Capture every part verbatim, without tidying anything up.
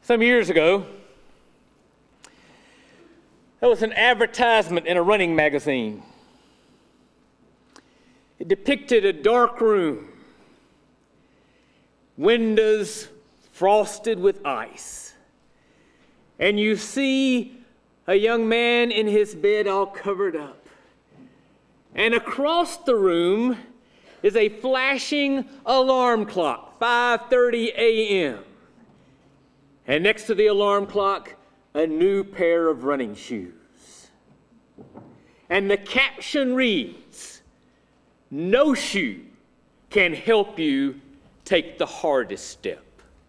Some years ago, there was an advertisement in a running magazine. It depicted a dark room, windows frosted with ice, and you see a young man in his bed all covered up. And across the room is a flashing alarm clock, five thirty a.m. And next to the alarm clock, a new pair of running shoes. And the caption reads, "No shoe can help you take the hardest step."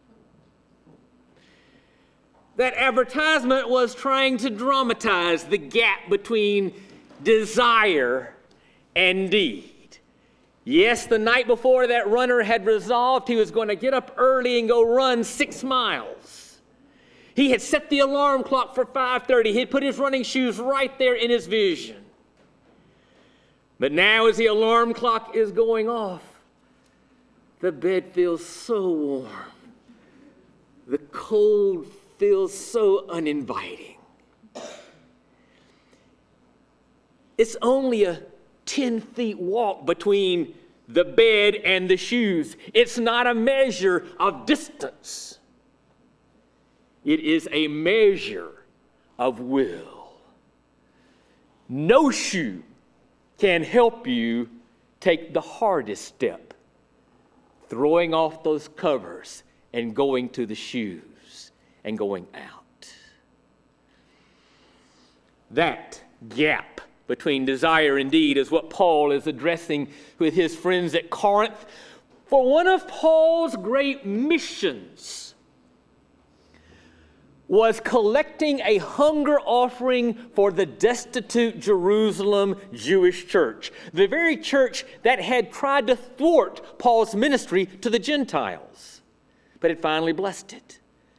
That advertisement was trying to dramatize the gap between desire and deed. Yes, the night before, that runner had resolved he was going to get up early and go run six miles. He had set the alarm clock for five thirty. He had put his running shoes right there in his vision. But now as the alarm clock is going off, the bed feels so warm. The cold feels so uninviting. It's only a ten feet walk between the bed and the shoes. It's not a measure of distance. It is a measure of will. No shoe can help you take the hardest step, throwing off those covers and going to the shoes and going out. That gap between desire and deed is what Paul is addressing with his friends at Corinth. For one of Paul's great missions was collecting a hunger offering for the destitute Jerusalem Jewish church, the very church that had tried to thwart Paul's ministry to the Gentiles, but had finally blessed it.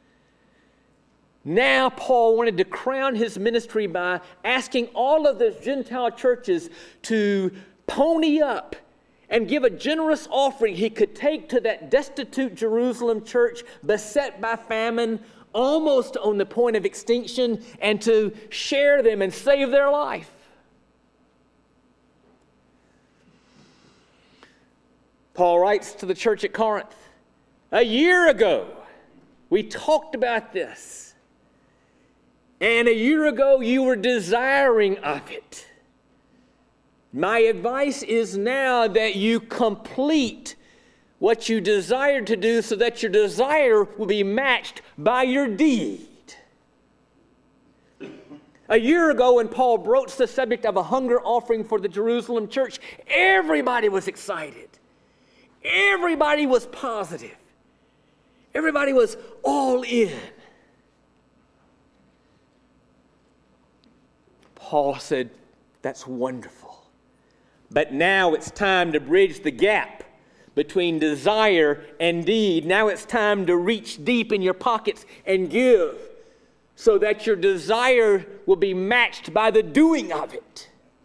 Now Paul wanted to crown his ministry by asking all of the Gentile churches to pony up and give a generous offering he could take to that destitute Jerusalem church beset by famine, almost on the point of extinction, and to share them and save their life. Paul writes to the church at Corinth, "A year ago, we talked about this. And a year ago, you were desiring of it. My advice is now that you complete what you desired to do so that your desire will be matched by your deed." A year ago, when Paul broached the subject of a hunger offering for the Jerusalem church, everybody was excited. Everybody was positive. Everybody was all in. Paul said, "That's wonderful. But now it's time to bridge the gap between desire and deed. Now it's time to reach deep in your pockets and give so that your desire will be matched by the doing of it.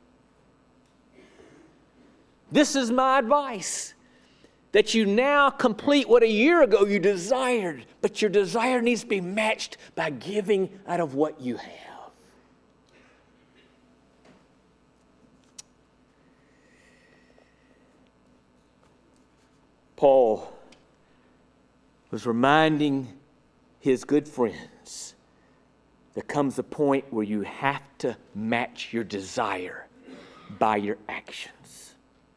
This is my advice, that you now complete what a year ago you desired, but your desire needs to be matched by giving out of what you have." Paul was reminding his good friends, there comes a point where you have to match your desire by your actions.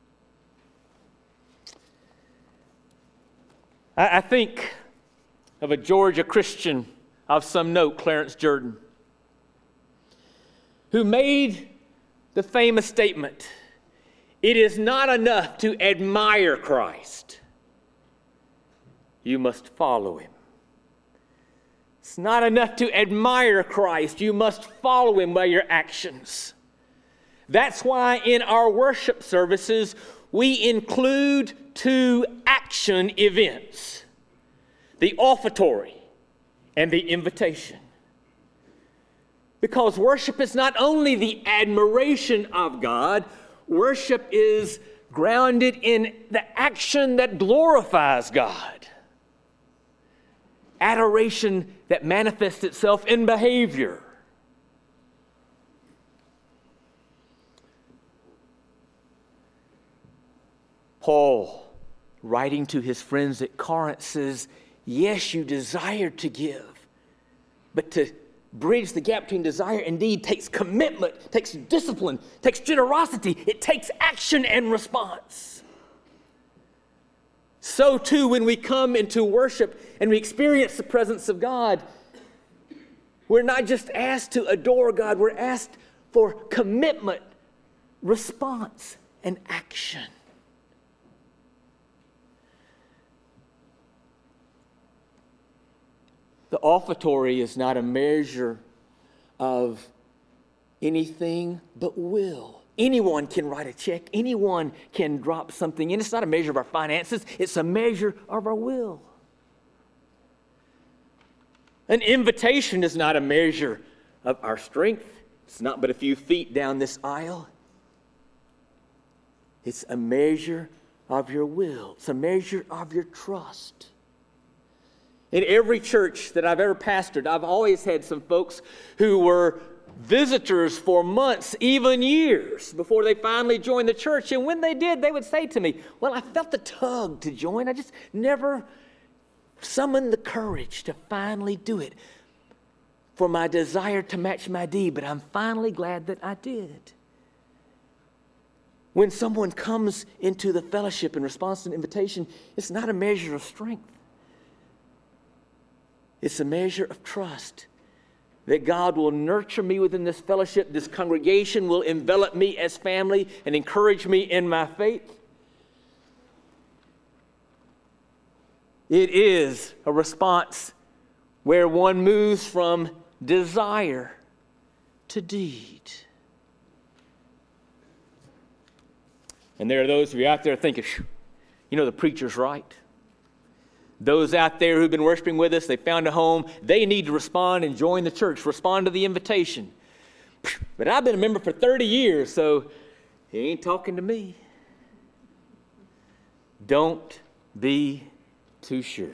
I, I think of a Georgia Christian of some note, Clarence Jordan, who made the famous statement, "It is not enough to admire Christ. You must follow him." It's not enough to admire Christ. You must follow him by your actions. That's why in our worship services, we include two action events: the offertory and the invitation. Because worship is not only the admiration of God, worship is grounded in the action that glorifies God. adoration that manifests itself in behavior. Paul, writing to his friends at Corinth, says, yes, you desire to give, but to bridge the gap between desire and deed takes commitment, takes discipline, takes generosity. It takes action and response. So too, when we come into worship and we experience the presence of God, we're not just asked to adore God, we're asked for commitment, response, and action. The offertory is not a measure of anything but will. Anyone can write a check. Anyone can drop something in. It's not a measure of our finances. It's a measure of our will. An invitation is not a measure of our strength. It's not but a few feet down this aisle. It's a measure of your will. It's a measure of your trust. In every church that I've ever pastored, I've always had some folks who were visitors for months, even years, before they finally joined the church. And when they did, they would say to me, well, I felt the tug to join. I just never summoned the courage to finally do it for my desire to match my deed, but I'm finally glad that I did. When someone comes into the fellowship in response to an invitation, it's not a measure of strength. It's a measure of trust that God will nurture me within this fellowship. This congregation will envelop me as family and encourage me in my faith. It is a response where one moves from desire to deed. And there are those of you out there thinking, you know, the preacher's right. Those out there who've been worshiping with us, they found a home, they need to respond and join the church, respond to the invitation. But I've been a member for thirty years, so he ain't talking to me. Don't be too sure.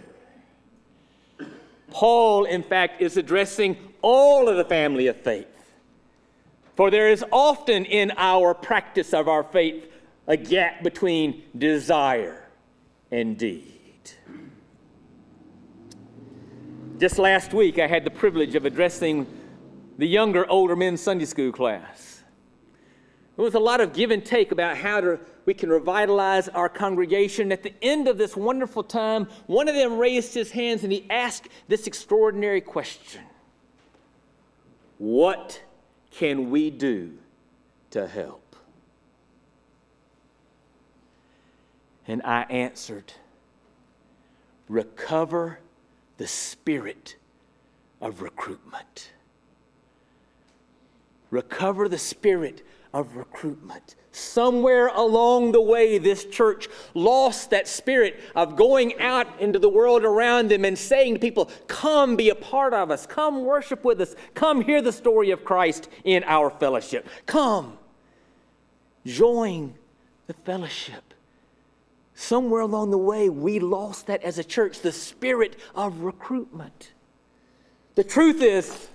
Paul, in fact, is addressing all of the family of faith. For there is often in our practice of our faith a gap between desire and deed. Just last week, I had the privilege of addressing the younger, older men's Sunday school class. There was a lot of give and take about how to, we can revitalize our congregation. At the end of this wonderful time, one of them raised his hands and he asked this extraordinary question. What can we do to help? And I answered, recover the spirit of recruitment. Recover the spirit of recruitment. Somewhere along the way, this church lost that spirit of going out into the world around them and saying to people, come be a part of us. Come worship with us. Come hear the story of Christ in our fellowship. Come join the fellowship. Somewhere along the way, we lost that as a church, the spirit of recruitment. The truth is,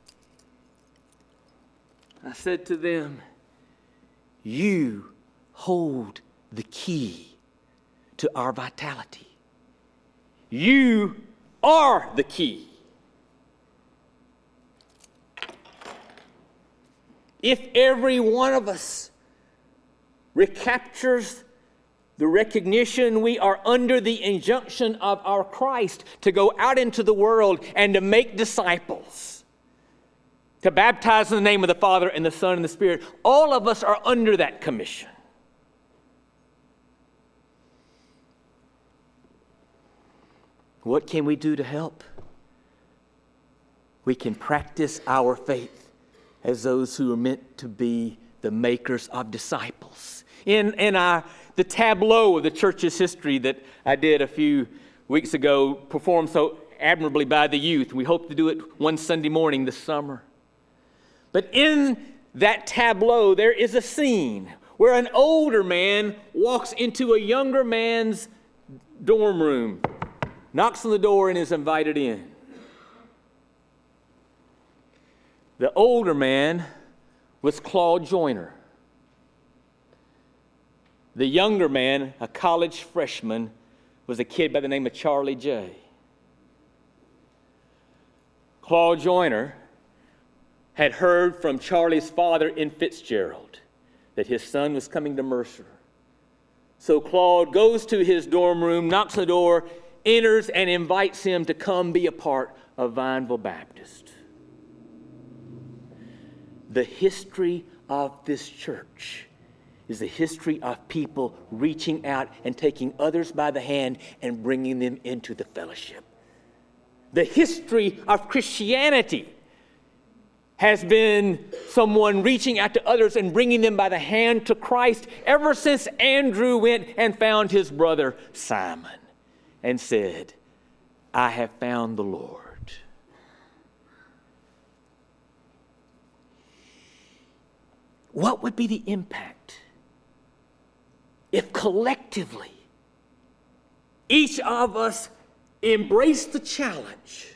I said to them, you hold the key to our vitality. You are the key. If every one of us recaptures the recognition we are under the injunction of our Christ to go out into the world and to make disciples, to baptize in the name of the Father and the Son and the Spirit, all of us are under that commission. What can we do to help? We can practice our faith as those who are meant to be the makers of disciples. In, in our, the tableau of the church's history that I did a few weeks ago, performed so admirably by the youth. We hope to do it one Sunday morning this summer. But in that tableau, there is a scene where an older man walks into a younger man's dorm room. knocks on the door and is invited in. The older man was Claude Joyner. The younger man, a college freshman, was a kid by the name of Charlie J. Claude Joyner had heard from Charlie's father in Fitzgerald that his son was coming to Mercer. So Claude goes to his dorm room, knocks on the door, enters, and invites him to come be a part of Vineville Baptist. The history of this church is the history of people reaching out and taking others by the hand and bringing them into the fellowship. The history of Christianity has been someone reaching out to others and bringing them by the hand to Christ ever since Andrew went and found his brother Simon and said, I have found the Lord. What would be the impact if collectively each of us embraced the challenge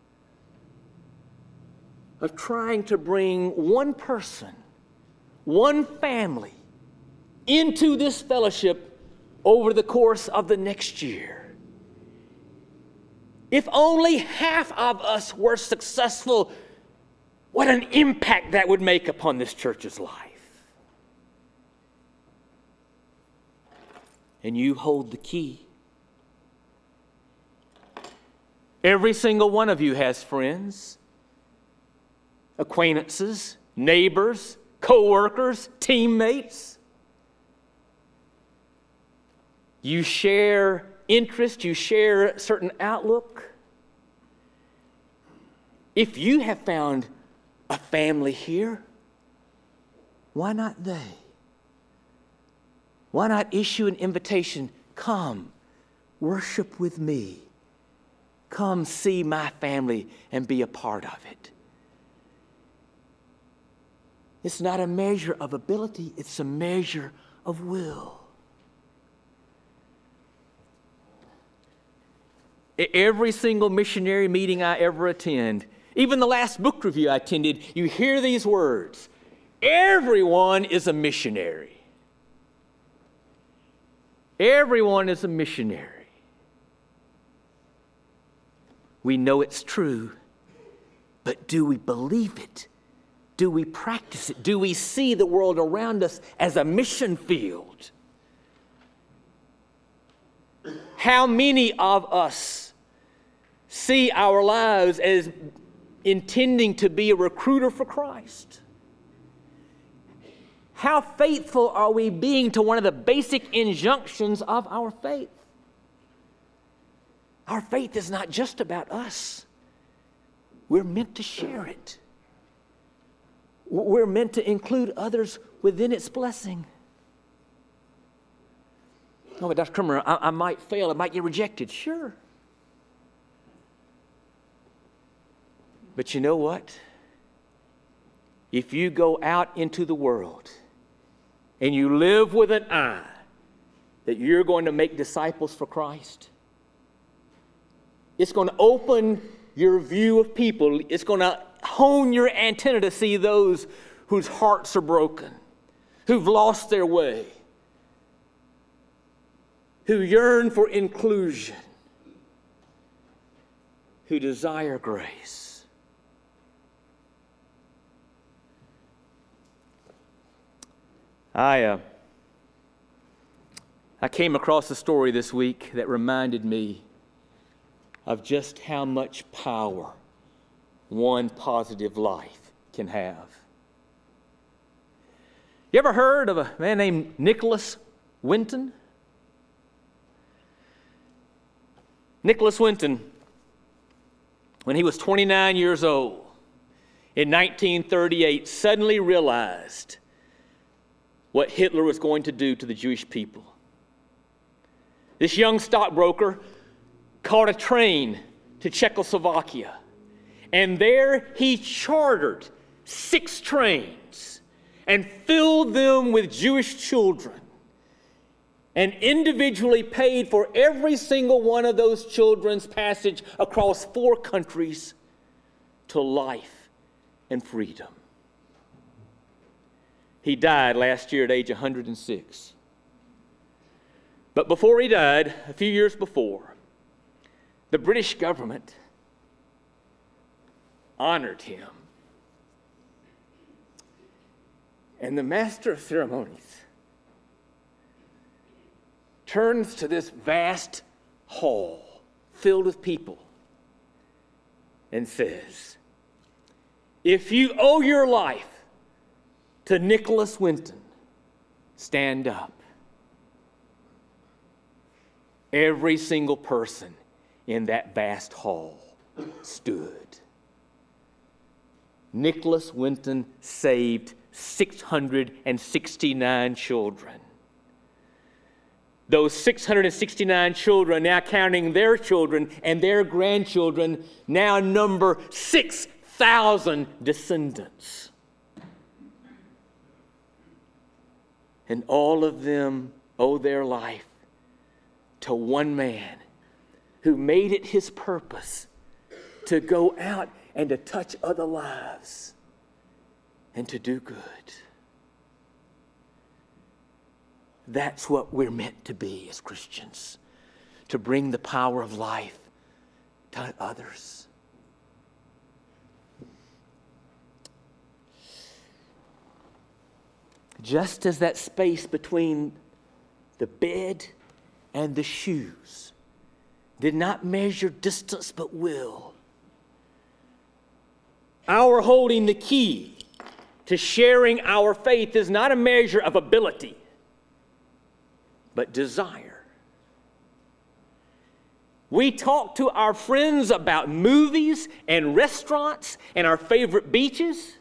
of trying to bring one person, one family into this fellowship over the course of the next year? If only half of us were successful, what an impact that would make upon this church's life. And you hold the key. Every single one of you has friends, acquaintances, neighbors, co-workers, teammates. You share interest, you share a certain outlook. If you have found a family here, why not they? Why not issue an invitation? Come, worship with me. Come see my family and be a part of it. It's not a measure of ability, it's a measure of will. Every single missionary meeting I ever attend, even the last book review I attended, you hear these words. Everyone is a missionary. Everyone is a missionary. We know it's true, but do we believe it? Do we practice it? Do we see the world around us as a mission field? How many of us see our lives as intending to be a recruiter for Christ? How faithful are we being to one of the basic injunctions of our faith? Our faith is not just about us. We're meant to share it. We're meant to include others within its blessing. Oh, but Doctor Trimmer, I, I might fail. I might get rejected. Sure. But you know what? If you go out into the world and you live with an eye that you're going to make disciples for Christ, it's going to open your view of people. It's going to hone your antenna to see those whose hearts are broken, who've lost their way, who yearn for inclusion, who desire grace. I, uh, I came across a story this week that reminded me of just how much power one positive life can have. You ever heard of a man named Nicholas Winton? Nicholas Winton, when he was twenty-nine years old, in nineteen thirty-eight, suddenly realized what Hitler was going to do to the Jewish people. This young stockbroker caught a train to Czechoslovakia, and there he chartered six trains and filled them with Jewish children and individually paid for every single one of those children's passage across four countries to life and freedom. He died last year at age one hundred six. But before he died, a few years before, the British government honored him. And the master of ceremonies turns to this vast hall filled with people and says, "If you owe your life to Nicholas Winton, stand up." Every single person in that vast hall stood. Nicholas Winton saved six hundred sixty-nine children. Those six hundred sixty-nine children, now counting their children and their grandchildren, now number six thousand descendants. And all of them owe their life to one man who made it his purpose to go out and to touch other lives and to do good. That's what we're meant to be as Christians, to bring the power of life to others. Just as that space between the bed and the shoes did not measure distance but will, our holding the key to sharing our faith is not a measure of ability, but desire. We talk to our friends about movies and restaurants and our favorite beaches.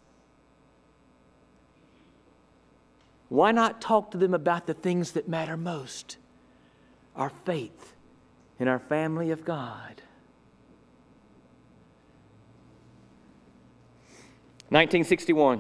Why not talk to them about the things that matter most? Our faith in our family of God. nineteen sixty-one,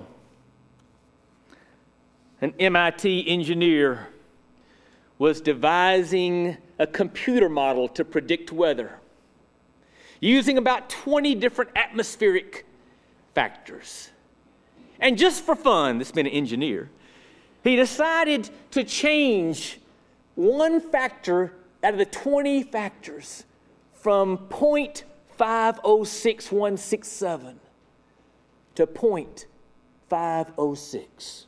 an M I T engineer was devising a computer model to predict weather using about twenty different atmospheric factors. And just for fun, this man an engineer, he decided to change one factor out of the twenty factors from zero point five zero six one six seven to zero point five zero six.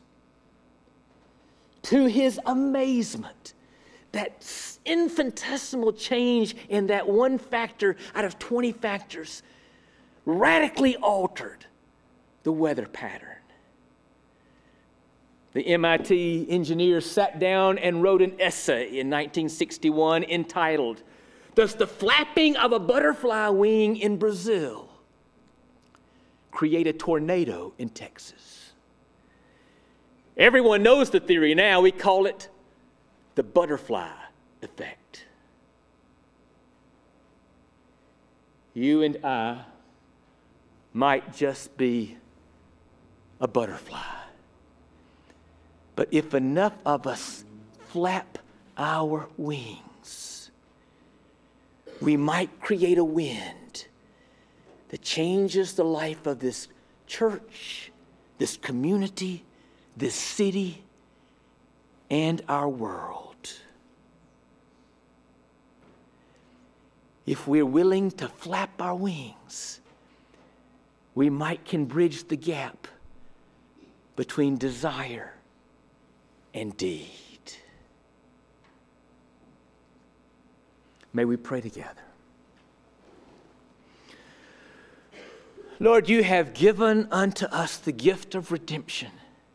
To his amazement, that infinitesimal change in that one factor out of twenty factors radically altered the weather pattern. The M I T engineer sat down and wrote an essay in nineteen sixty-one entitled, "Does the flapping of a butterfly wing in Brazil create a tornado in Texas?" Everyone knows the theory now. We call it the butterfly effect. You and I might just be a butterfly. But if enough of us flap our wings, we might create a wind that changes the life of this church, this community, this city, and our world. If we're willing to flap our wings, we might can bridge the gap between desire and deed. May we pray together. Lord, you have given unto us the gift of redemption,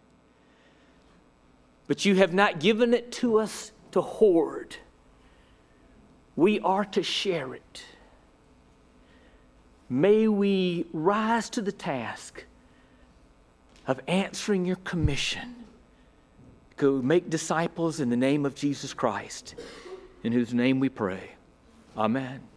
but you have not given it to us to hoard. We are to share it. May we rise to the task of answering your commission. Go make disciples in the name of Jesus Christ, in whose name we pray. Amen.